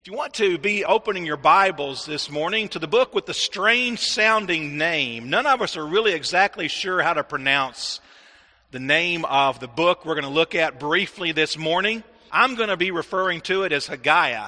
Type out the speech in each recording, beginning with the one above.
If you want to be opening your Bibles this morning to the book with the strange-sounding name, none of us are really exactly sure how to pronounce the name of the book we're going to look at briefly this morning. I'm going to be referring to it as Haggai.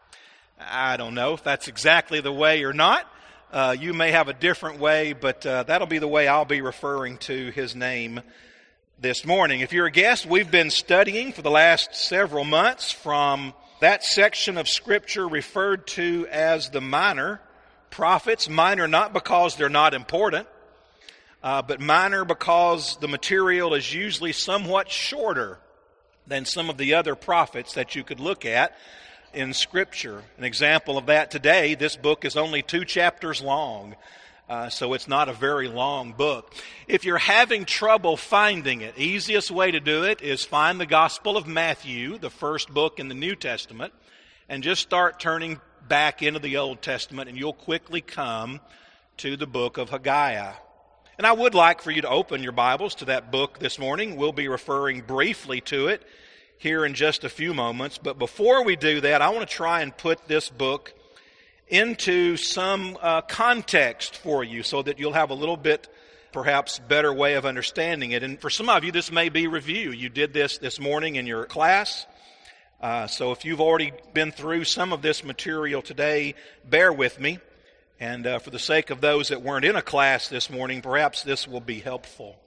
I don't know if that's exactly the way or not. You may have a different way, but that'll be the way I'll be referring to his name this morning. If you're a guest, we've been studying for the last several months from that section of Scripture referred to as the minor prophets. Minor not because they're not important, but minor because the material is usually somewhat shorter than some of the other prophets that you could look at in Scripture. An example of that today, this book is only 2 chapters long. So it's not a very long book. If you're having trouble finding it, easiest way to do it is find the Gospel of Matthew, the first book in the New Testament, and just start turning back into the Old Testament, and you'll quickly come to the book of Haggai. And I would like for you to open your Bibles to that book this morning. We'll be referring briefly to it here in just a few moments. But before we do that, I want to try and put this book into some context for you so that you'll have a little bit, perhaps, better way of understanding it. And for some of you, this may be review. You did this morning in your class. So if you've already been through some of this material today, bear with me. And for the sake of those that weren't in a class this morning, perhaps this will be helpful.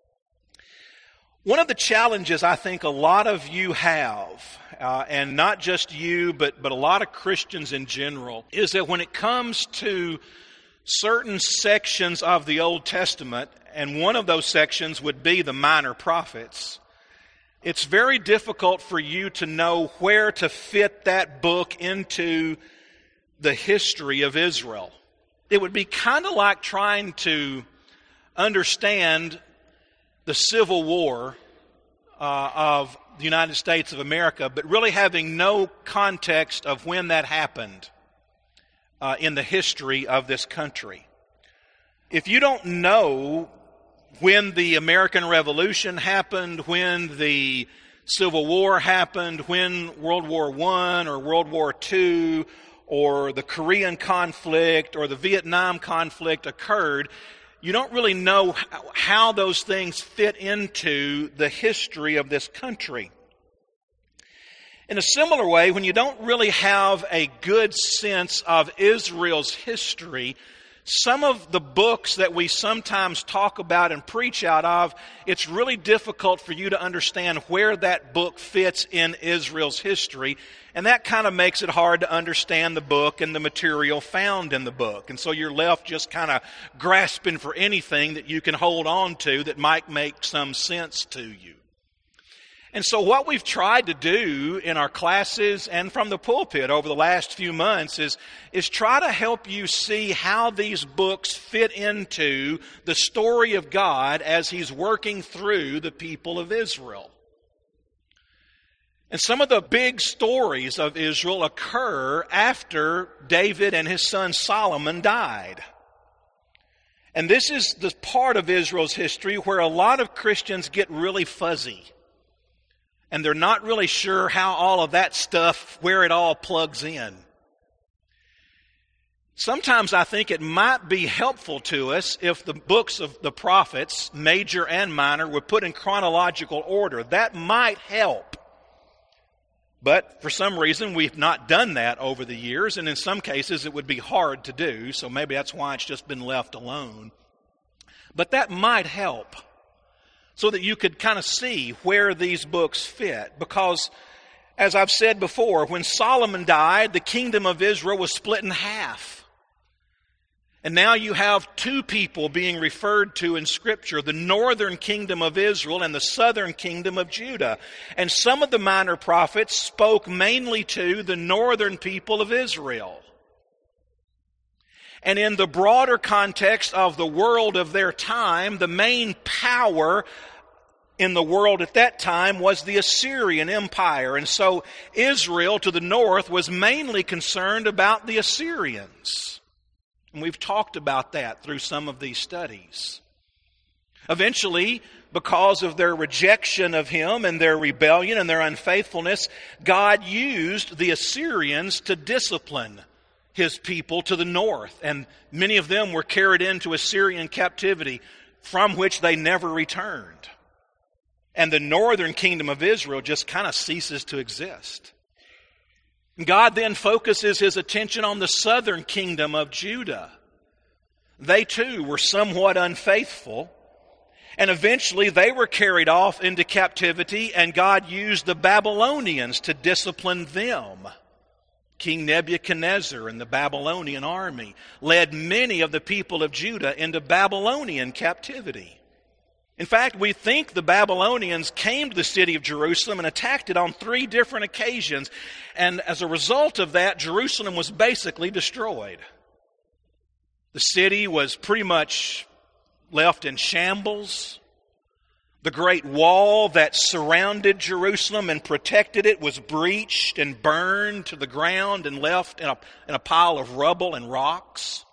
One of the challenges I think a lot of you have, and not just you, but a lot of Christians in general, is that when it comes to certain sections of the Old Testament, and one of those sections would be the minor prophets, it's very difficult for you to know where to fit that book into the history of Israel. It would be kind of like trying to understand the Civil War of the United States of America, but really having no context of when that happened in the history of this country. If you don't know when the American Revolution happened, when the Civil War happened, when World War I or World War II or the Korean conflict or the Vietnam conflict occurred, you don't really know how those things fit into the history of this country. In a similar way, when you don't really have a good sense of Israel's history, some of the books that we sometimes talk about and preach out of, it's really difficult for you to understand where that book fits in Israel's history. And that kind of makes it hard to understand the book and the material found in the book. And so you're left just kind of grasping for anything that you can hold on to that might make some sense to you. And so what we've tried to do in our classes and from the pulpit over the last few months is try to help you see how these books fit into the story of God as He's working through the people of Israel. And some of the big stories of Israel occur after David and his son Solomon died. And this is the part of Israel's history where a lot of Christians get really fuzzy. And they're not really sure how all of that stuff, where it all plugs in. Sometimes I think it might be helpful to us if the books of the prophets, major and minor, were put in chronological order. That might help. But for some reason, we've not done that over the years, and in some cases it would be hard to do, so maybe that's why it's just been left alone. But that might help, so that you could kind of see where these books fit. Because, as I've said before, when Solomon died, the kingdom of Israel was split in half. And now you have two people being referred to in Scripture, the northern kingdom of Israel and the southern kingdom of Judah. And some of the minor prophets spoke mainly to the northern people of Israel. And in the broader context of the world of their time, the main power in the world at that time was the Assyrian Empire. And so Israel to the north was mainly concerned about the Assyrians. And we've talked about that through some of these studies. Eventually, because of their rejection of Him and their rebellion and their unfaithfulness, God used the Assyrians to discipline His people to the north. And many of them were carried into Assyrian captivity, from which they never returned. And the northern kingdom of Israel just kind of ceases to exist. God then focuses His attention on the southern kingdom of Judah. They too were somewhat unfaithful, and eventually they were carried off into captivity, and God used the Babylonians to discipline them. King Nebuchadnezzar and the Babylonian army led many of the people of Judah into Babylonian captivity. In fact, we think the Babylonians came to the city of Jerusalem and attacked it on 3 different occasions. And as a result of that, Jerusalem was basically destroyed. The city was pretty much left in shambles. The great wall that surrounded Jerusalem and protected it was breached and burned to the ground and left in a pile of rubble and rocks.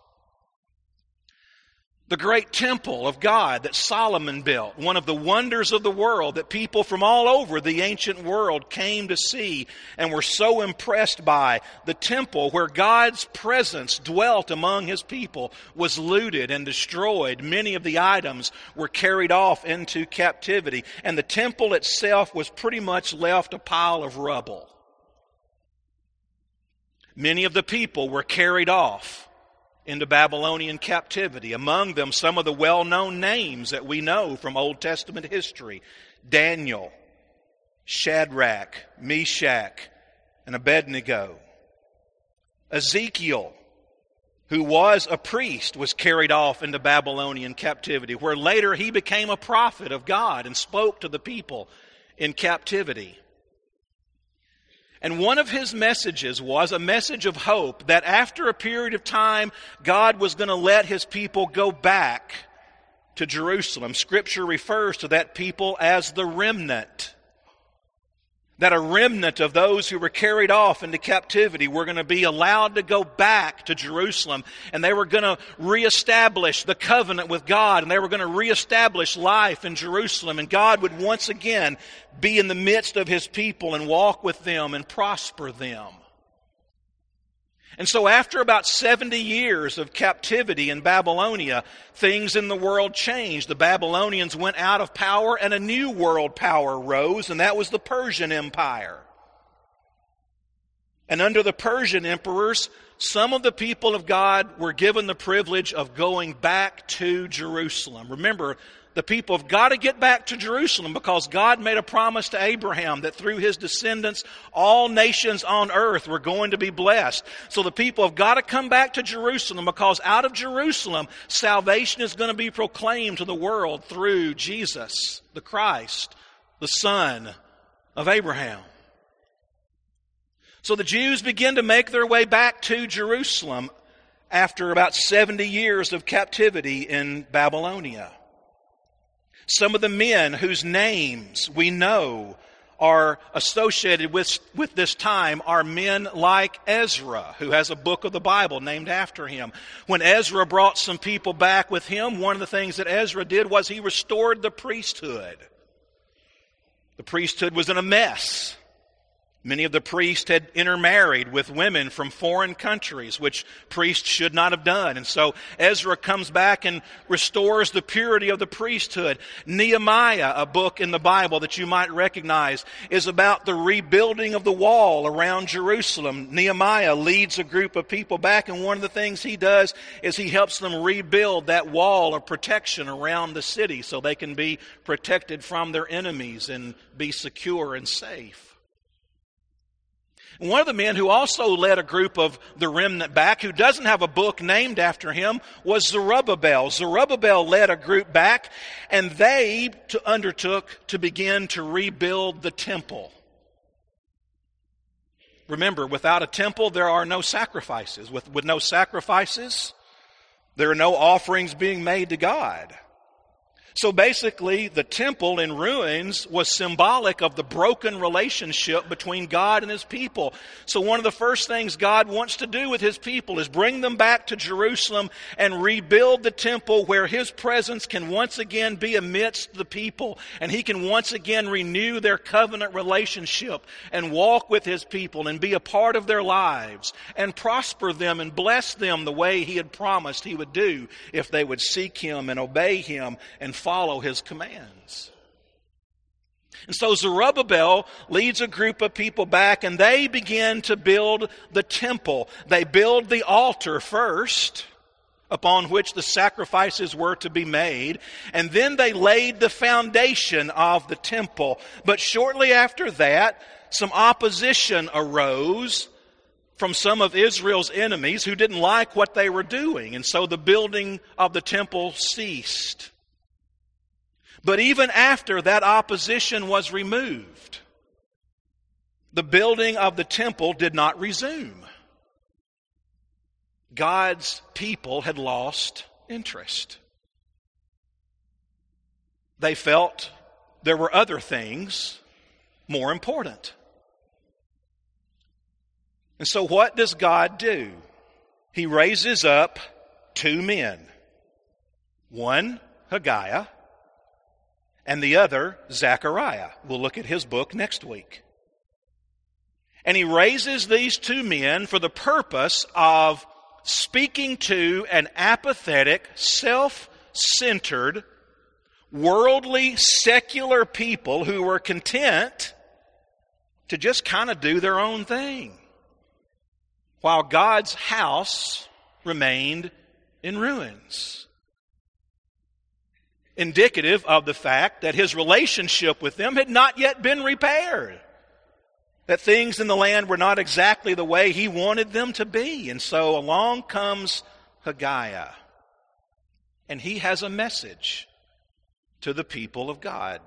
The great temple of God that Solomon built, one of the wonders of the world that people from all over the ancient world came to see and were so impressed by, the temple where God's presence dwelt among His people, was looted and destroyed. Many of the items were carried off into captivity, and the temple itself was pretty much left a pile of rubble. Many of the people were carried off into Babylonian captivity. Among them, some of the well-known names that we know from Old Testament history: Daniel, Shadrach, Meshach, and Abednego. Ezekiel, who was a priest, was carried off into Babylonian captivity, where later he became a prophet of God and spoke to the people in captivity. And one of his messages was a message of hope that after a period of time, God was going to let His people go back to Jerusalem. Scripture refers to that people as the remnant. That a remnant of those who were carried off into captivity were going to be allowed to go back to Jerusalem, and they were going to reestablish the covenant with God, and they were going to reestablish life in Jerusalem, and God would once again be in the midst of His people and walk with them and prosper them. And so after about 70 years of captivity in Babylonia, things in the world changed. The Babylonians went out of power and a new world power rose, and that was the Persian Empire. And under the Persian emperors, some of the people of God were given the privilege of going back to Jerusalem. Remember, the people have got to get back to Jerusalem because God made a promise to Abraham that through his descendants, all nations on earth were going to be blessed. So the people have got to come back to Jerusalem because out of Jerusalem, salvation is going to be proclaimed to the world through Jesus, the Christ, the Son of Abraham. So the Jews begin to make their way back to Jerusalem after about 70 years of captivity in Babylonia. Some of the men whose names we know are associated with this time are men like Ezra, who has a book of the Bible named after him. When Ezra brought some people back with him, one of the things that Ezra did was he restored the priesthood. The priesthood was in a mess. Many of the priests had intermarried with women from foreign countries, which priests should not have done. And so Ezra comes back and restores the purity of the priesthood. Nehemiah, a book in the Bible that you might recognize, is about the rebuilding of the wall around Jerusalem. Nehemiah leads a group of people back, and one of the things he does is he helps them rebuild that wall of protection around the city so they can be protected from their enemies and be secure and safe. One of the men who also led a group of the remnant back, who doesn't have a book named after him, was Zerubbabel. Zerubbabel led a group back, and they undertook to begin to rebuild the temple. Remember, without a temple, there are no sacrifices. With no sacrifices, there are no offerings being made to God. So basically, the temple in ruins was symbolic of the broken relationship between God and His people. So one of the first things God wants to do with His people is bring them back to Jerusalem and rebuild the temple where His presence can once again be amidst the people, and He can once again renew their covenant relationship and walk with His people and be a part of their lives and prosper them and bless them the way He had promised He would do if they would seek Him and obey Him and follow His commands. And so Zerubbabel leads a group of people back, and they begin to build the temple. They build the altar first, upon which the sacrifices were to be made, and then they laid the foundation of the temple. But shortly after that, some opposition arose from some of Israel's enemies who didn't like what they were doing, and so the building of the temple ceased. But even after that opposition was removed, the building of the temple did not resume. God's people had lost interest. They felt there were other things more important. And so what does God do? He raises up two men. One, Haggai, and the other, Zechariah. We'll look at his book next week. And he raises these two men for the purpose of speaking to an apathetic, self-centered, worldly, secular people who were content to just kind of do their own thing, while God's house remained in ruins. Indicative of the fact that His relationship with them had not yet been repaired. That things in the land were not exactly the way He wanted them to be. And so along comes Haggai. And he has a message to the people of God.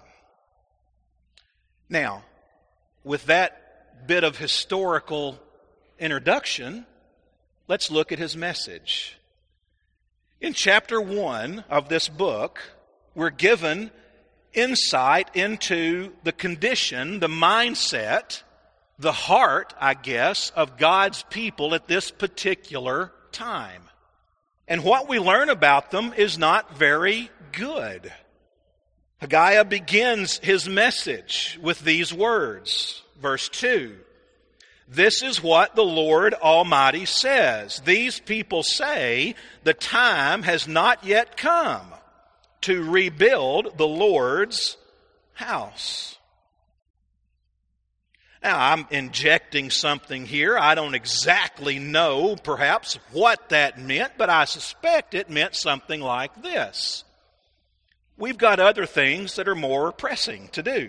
Now, with that bit of historical introduction, let's look at his message. In chapter 1 of this book, we're given insight into the condition, the mindset, the heart, I guess, of God's people at this particular time. And what we learn about them is not very good. Haggai begins his message with these words. Verse 2. This is what the Lord Almighty says. These people say the time has not yet come to rebuild the Lord's house. Now, I'm injecting something here. I don't exactly know, perhaps, what that meant, but I suspect it meant something like this. We've got other things that are more pressing to do.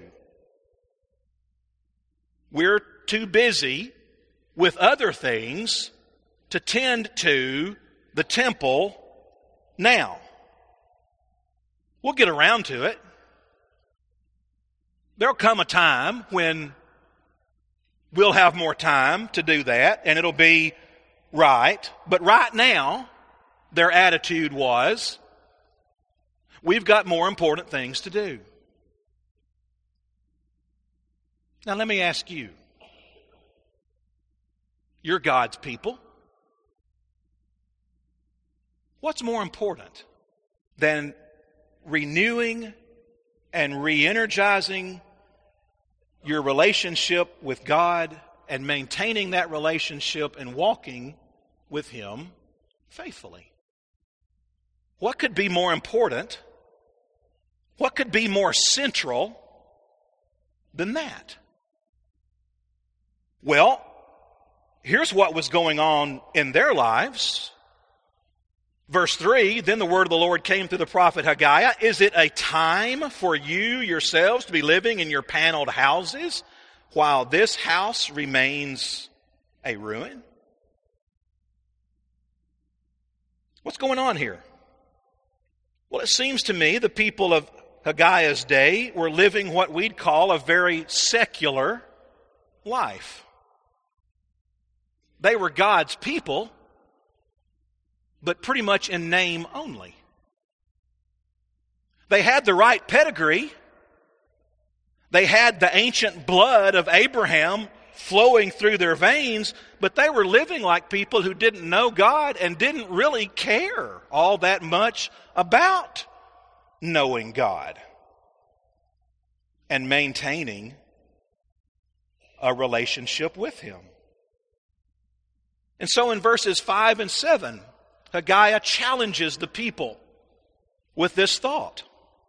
We're too busy with other things to tend to the temple now. We'll get around to it. There'll come a time when we'll have more time to do that, and it'll be right. But right now, their attitude was, we've got more important things to do. Now let me ask you. You're God's people. What's more important than renewing and re-energizing your relationship with God and maintaining that relationship and walking with Him faithfully? What could be more important? What could be more central than that? Well, here's what was going on in their lives. Verse 3, then the word of the Lord came through the prophet Haggai. Is it a time for you yourselves to be living in your paneled houses while this house remains a ruin? What's going on here? Well, it seems to me the people of Haggai's day were living what we'd call a very secular life. They were God's people, but pretty much in name only. They had the right pedigree. They had the ancient blood of Abraham flowing through their veins, but they were living like people who didn't know God and didn't really care all that much about knowing God and maintaining a relationship with Him. And so in verses 5 and 7, Haggai challenges the people with this thought.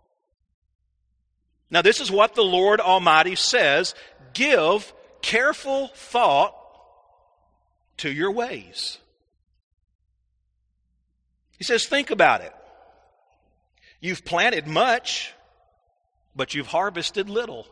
Now, this is what the Lord Almighty says: give careful thought to your ways. He says, think about it. You've planted much, but you've harvested little.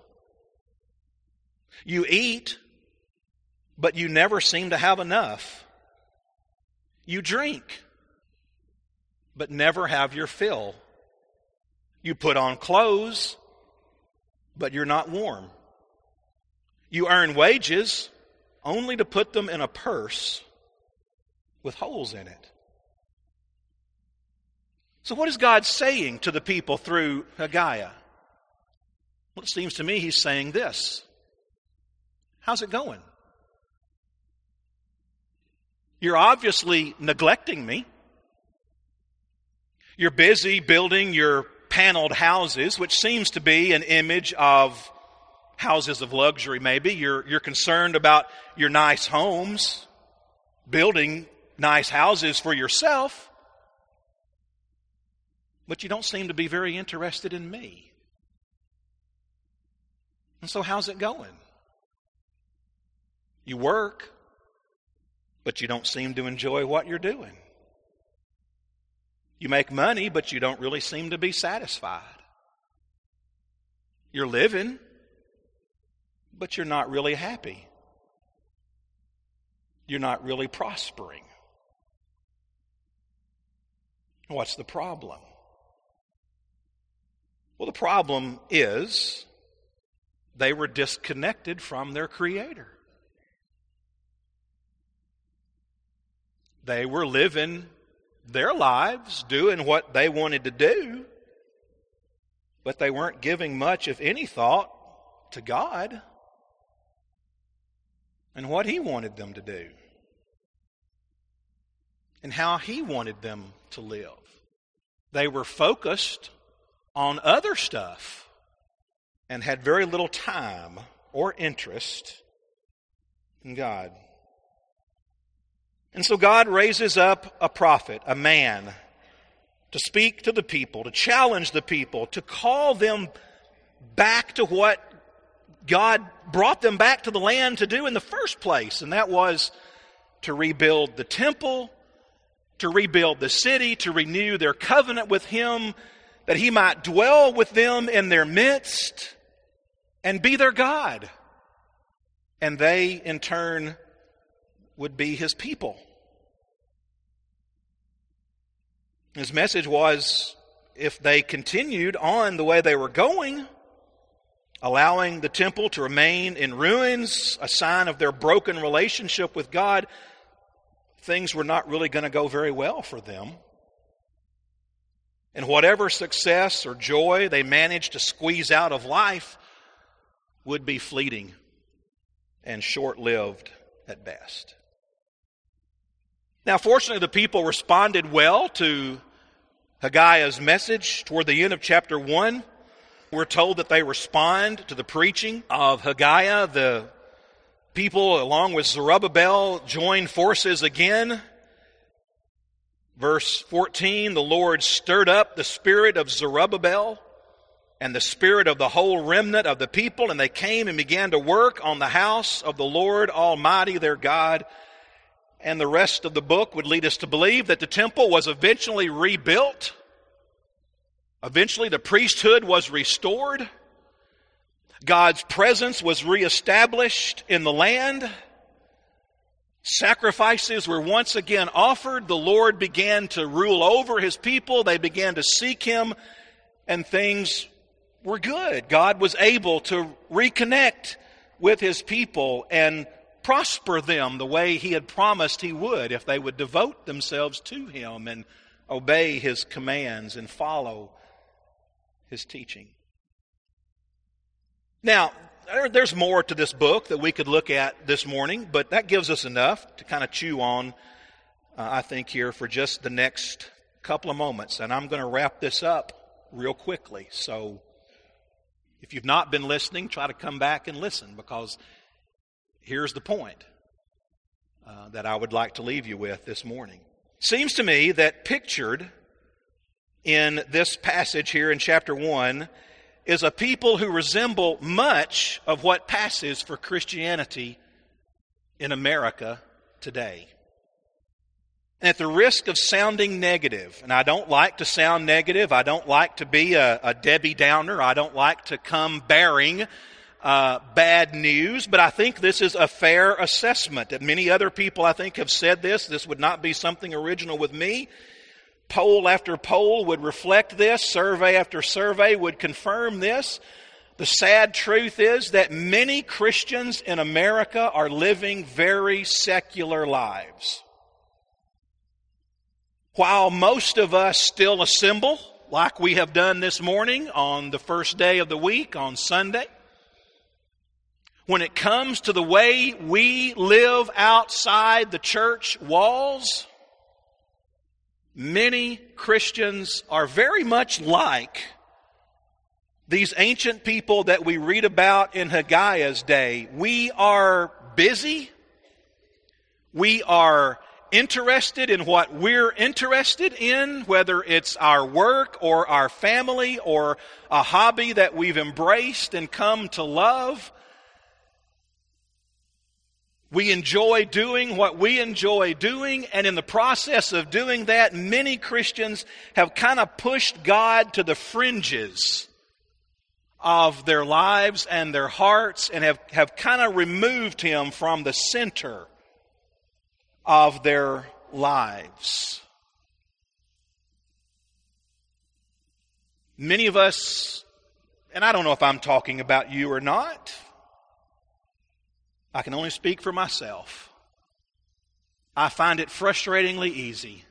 You eat, but you never seem to have enough. You drink, but never have your fill. You put on clothes, but you're not warm. You earn wages only to put them in a purse with holes in it. So what is God saying to the people through Haggai? Well, it seems to me He's saying this: how's it going? You're obviously neglecting me. You're busy building your paneled houses, which seems to be an image of houses of luxury maybe. You're concerned about your nice homes, building nice houses for yourself, but you don't seem to be very interested in me. And so how's it going? You work, but you don't seem to enjoy what you're doing. You make money, but you don't really seem to be satisfied. You're living, but you're not really happy. You're not really prospering. What's the problem? Well, the problem is they were disconnected from their Creator. They were living their lives, doing what they wanted to do, but they weren't giving much, if any, thought to God and what He wanted them to do and how He wanted them to live. They were focused on other stuff and had very little time or interest in God. And so God raises up a prophet, a man, to speak to the people, to challenge the people, to call them back to what God brought them back to the land to do in the first place. And that was to rebuild the temple, to rebuild the city, to renew their covenant with Him, that He might dwell with them in their midst and be their God. And they, in turn, would be His people. His message was, if they continued on the way they were going, allowing the temple to remain in ruins, a sign of their broken relationship with God, things were not really going to go very well for them. And whatever success or joy they managed to squeeze out of life would be fleeting and short-lived at best. Now, fortunately, the people responded well to Haggai's message. Toward the end of chapter 1, we're told that they respond to the preaching of Haggai. The people, along with Zerubbabel, join forces again. Verse 14, the Lord stirred up the spirit of Zerubbabel and the spirit of the whole remnant of the people, and they came and began to work on the house of the Lord Almighty their God. And the rest of the book would lead us to believe that the temple was eventually rebuilt. Eventually the priesthood was restored. God's presence was reestablished in the land. Sacrifices were once again offered. The Lord began to rule over His people. They began to seek Him, and things were good. God was able to reconnect with His people and prosper them the way He had promised He would if they would devote themselves to Him and obey His commands and follow His teaching. Now, there's more to this book that we could look at this morning, but that gives us enough to kind of chew on, I think, here for just the next couple of moments. And I'm going to wrap this up real quickly. So if you've not been listening, try to come back and listen, because here's the point that I would like to leave you with this morning. Seems to me that pictured in this passage here in chapter 1 is a people who resemble much of what passes for Christianity in America today. And at the risk of sounding negative, and I don't like to sound negative, I don't like to be a Debbie Downer, I don't like to come bearing bad news, but I think this is a fair assessment. And many other people, I think, have said this. This would not be something original with me. Poll after poll would reflect this. Survey after survey would confirm this. The sad truth is that many Christians in America are living very secular lives. While most of us still assemble, like we have done this morning on the first day of the week, on Sunday, when it comes to the way we live outside the church walls, many Christians are very much like these ancient people that we read about in Haggai's day. We are busy. We are interested in what we're interested in, whether it's our work or our family or a hobby that we've embraced and come to love. We enjoy doing what we enjoy doing, and in the process of doing that, many Christians have kind of pushed God to the fringes of their lives and their hearts, and have kind of removed Him from the center of their lives. Many of us, and I don't know if I'm talking about you or not, I can only speak for myself. I find it frustratingly easy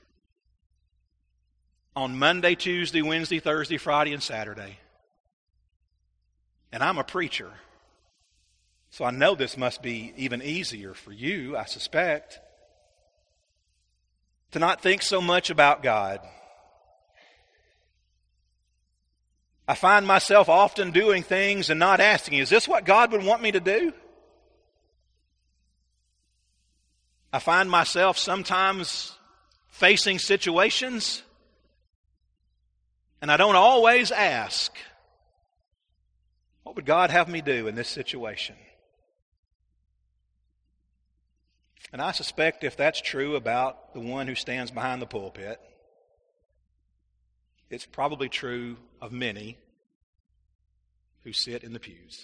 on Monday, Tuesday, Wednesday, Thursday, Friday, and Saturday. And I'm a preacher, so I know this must be even easier for you, I suspect, to not think so much about God. I find myself often doing things and not asking, is this what God would want me to do? I find myself sometimes facing situations, and I don't always ask, what would God have me do in this situation? And I suspect if that's true about the one who stands behind the pulpit, it's probably true of many who sit in the pews.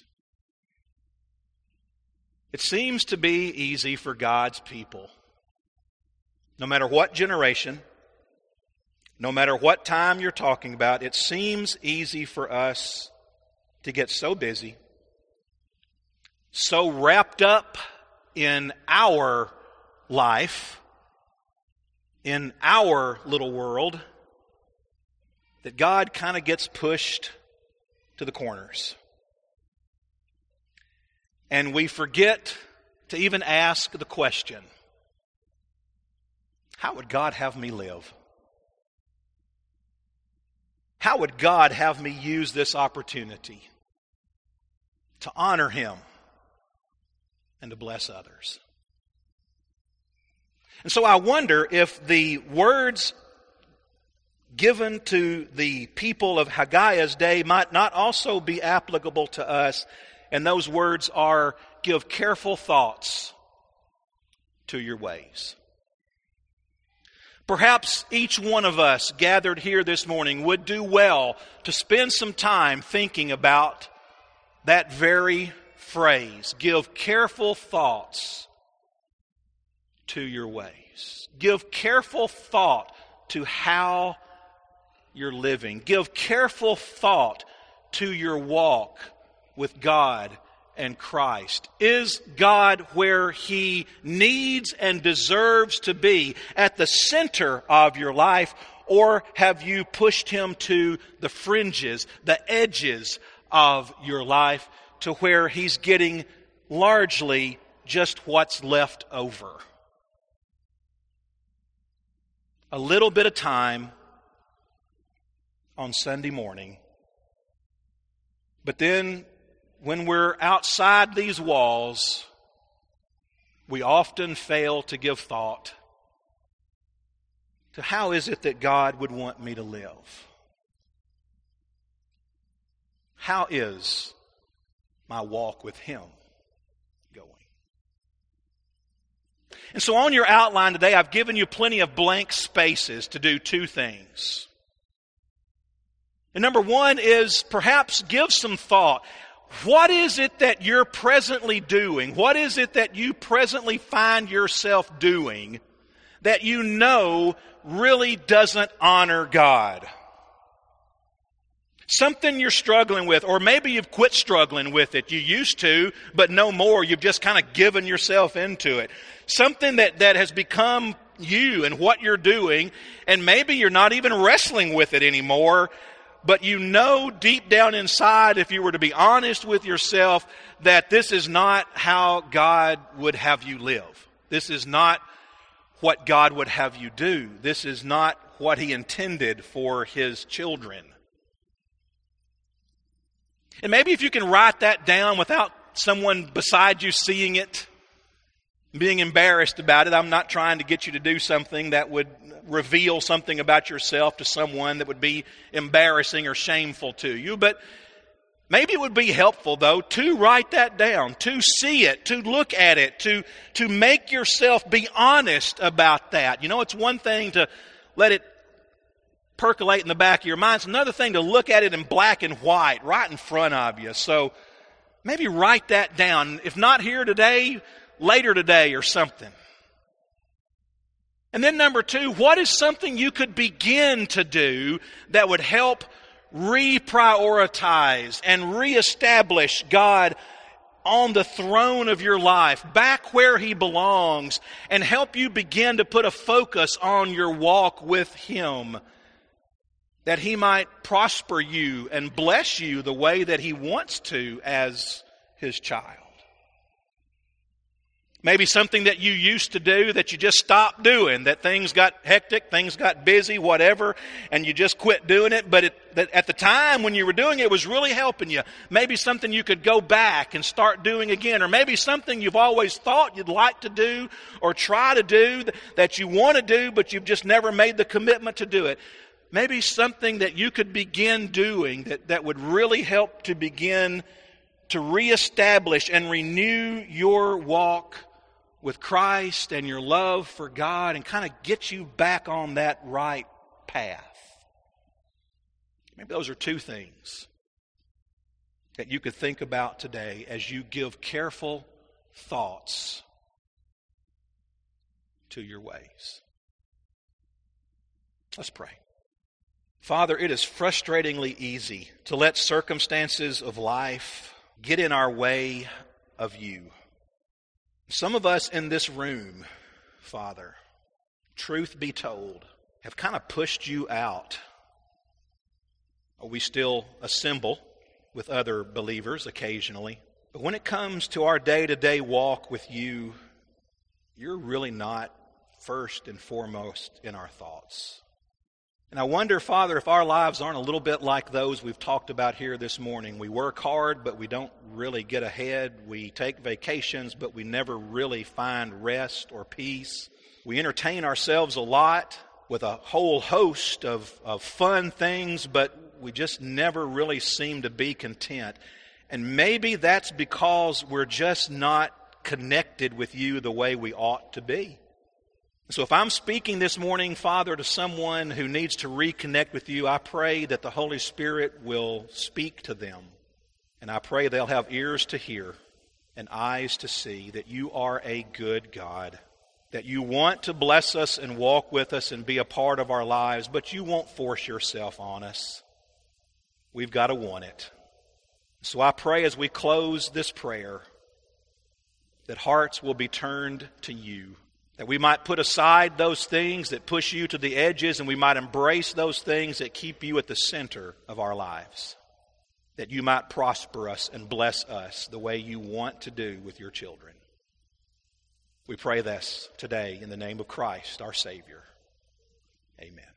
It seems to be easy for God's people, no matter what generation, no matter what time you're talking about, it seems easy for us to get so busy, so wrapped up in our life, in our little world, that God kind of gets pushed to the corners. And we forget to even ask the question, how would God have me live? How would God have me use this opportunity to honor Him and to bless others? And so I wonder if the words given to the people of Haggai's day might not also be applicable to us. And those words are, give careful thoughts to your ways. Perhaps each one of us gathered here this morning would do well to spend some time thinking about that very phrase. Give careful thoughts to your ways. Give careful thought to how you're living. Give careful thought to your walk with God and Christ. Is God where He needs and deserves to be, at the center of your life, Or have you pushed him to the fringes, the edges of your life, to where he's getting largely just what's left over? A little bit of time on Sunday morning. But then, when we're outside these walls, we often fail to give thought to how is it that God would want me to live? How is my walk with Him going? And so on your outline today, I've given you plenty of blank spaces to do two things. And number one is perhaps give some thought. What is it that you're presently doing? What is it that you presently find yourself doing that you know really doesn't honor God? Something you're struggling with, or maybe you've quit struggling with it. You used to, but no more. You've just kind of given yourself into it. Something that has become you and what you're doing, and maybe you're not even wrestling with it anymore, but you know deep down inside, if you were to be honest with yourself, that this is not how God would have you live. This is not what God would have you do. This is not what He intended for His children. And maybe if you can write that down without someone beside you seeing it, being embarrassed about it. I'm not trying to get you to do something that would reveal something about yourself to someone that would be embarrassing or shameful to you. But maybe it would be helpful, though, to write that down, to see it, to look at it, to make yourself be honest about that. You know, it's one thing to let it percolate in the back of your mind. It's another thing to look at it in black and white right in front of you. So maybe write that down. If not here today, later today or something. And then number two, what is something you could begin to do that would help reprioritize and reestablish God on the throne of your life, back where He belongs, and help you begin to put a focus on your walk with Him, that He might prosper you and bless you the way that He wants to as His child? Maybe something that you used to do that you just stopped doing, that things got hectic, things got busy, whatever, and you just quit doing it, but at the time when you were doing it, it was really helping you. Maybe something you could go back and start doing again, or maybe something you've always thought you'd like to do or try to do that you want to do, but you've just never made the commitment to do it. Maybe something that you could begin doing that would really help to begin to reestablish and renew your walk with Christ and your love for God and kind of get you back on that right path. Maybe those are two things that you could think about today as you give careful thoughts to your ways. Let's pray. Father, it is frustratingly easy to let circumstances of life get in our way of you. Some of us in this room, Father, truth be told, have kind of pushed you out. We still assemble with other believers occasionally. But when it comes to our day-to-day walk with you, you're really not first and foremost in our thoughts. And I wonder, Father, if our lives aren't a little bit like those we've talked about here this morning. We work hard, but we don't really get ahead. We take vacations, but we never really find rest or peace. We entertain ourselves a lot with a whole host of fun things, but we just never really seem to be content. And maybe that's because we're just not connected with you the way we ought to be. So if I'm speaking this morning, Father, to someone who needs to reconnect with you, I pray that the Holy Spirit will speak to them. And I pray they'll have ears to hear and eyes to see that you are a good God, that you want to bless us and walk with us and be a part of our lives, but you won't force yourself on us. We've got to want it. So I pray as we close this prayer that hearts will be turned to you, That we might put aside those things that push you to the edges, and we might embrace those things that keep you at the center of our lives. That you might prosper us and bless us the way you want to do with your children. We pray this today in the name of Christ, our Savior. Amen.